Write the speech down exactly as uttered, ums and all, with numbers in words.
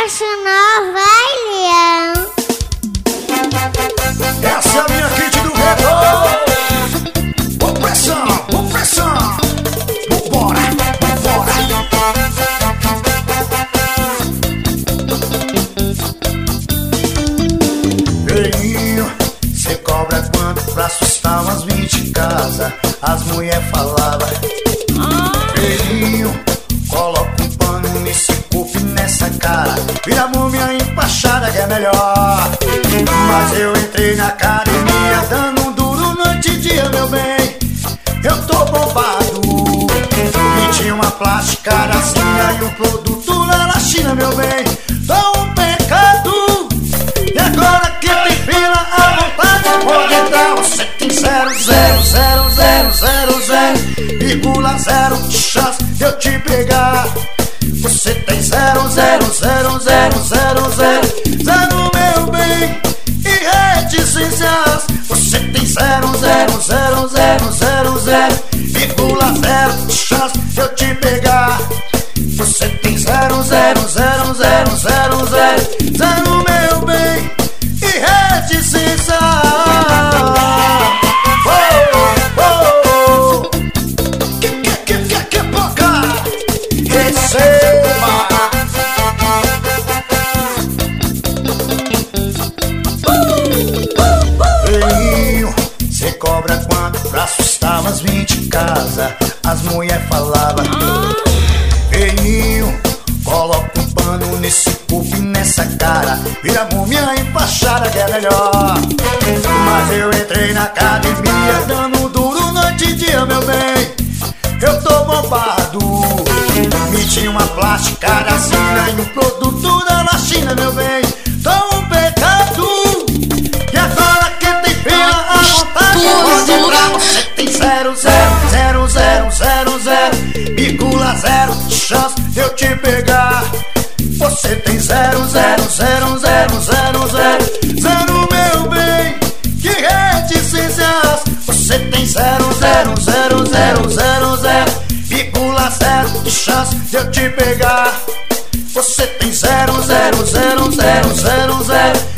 Macho não vai, leão. Essa é a minha kit do retorno. Opressão, opressão. Vambora, vambora. Veinho, cê cobra quanto pra assustar umas vinte casas? As mulher falava. Veinho, coloca um pano nesse corpo e nessa cara. Vira a múmia empachada que é melhor. Mas eu entrei na academia dando um duro noite e dia, meu bem. Eu tô bombado. E tinha uma plástica assim, e um produto lá na China, meu bem. Tô um pecado. E agora que tem fila, a vontade pode entrar. Você tem zero, zero, zero, zero, zero, zero, vírgula zero de chance de eu te pegar. Você tem zero, zero, zero, zero, zero, zero, zero, meu bem. E reticências, você tem zero, zero, zero, zero, zero, zero, vírgula zero de chance de eu te pegar. Você tem zero, zero, zero, zero, zero, zero, zero, meu bem. E reticências. Oh, oh, oh. Que, que, que, que, que boca. Receba. Veinho, cê cobra quanto pra assustar umas vinte casas? As mulher falava. Veinho, coloca um pano nesse corpo e nessa cara. Vira múmia empachada que é melhor. Mas eu entrei na academia dando duro noite e dia, meu bem. Eu tô bombado. Me tinha uma plástica assim, e um produto da China, meu bem. Tô um pecado. E agora que tem fila, a vontade pode entrar. Você tem zero, zero, zero, zero, zero, zero, vírgula zero de chance de eu te pegar. Você tem zero, zero, zero, zero, zero, zero, zero, meu bem. Que reticências. Você tem zero, zero, zero, zero, zero, zero, vírgula zero de chance de eu te pegar. Você tem zero, zero, zero, zero, zero, zero,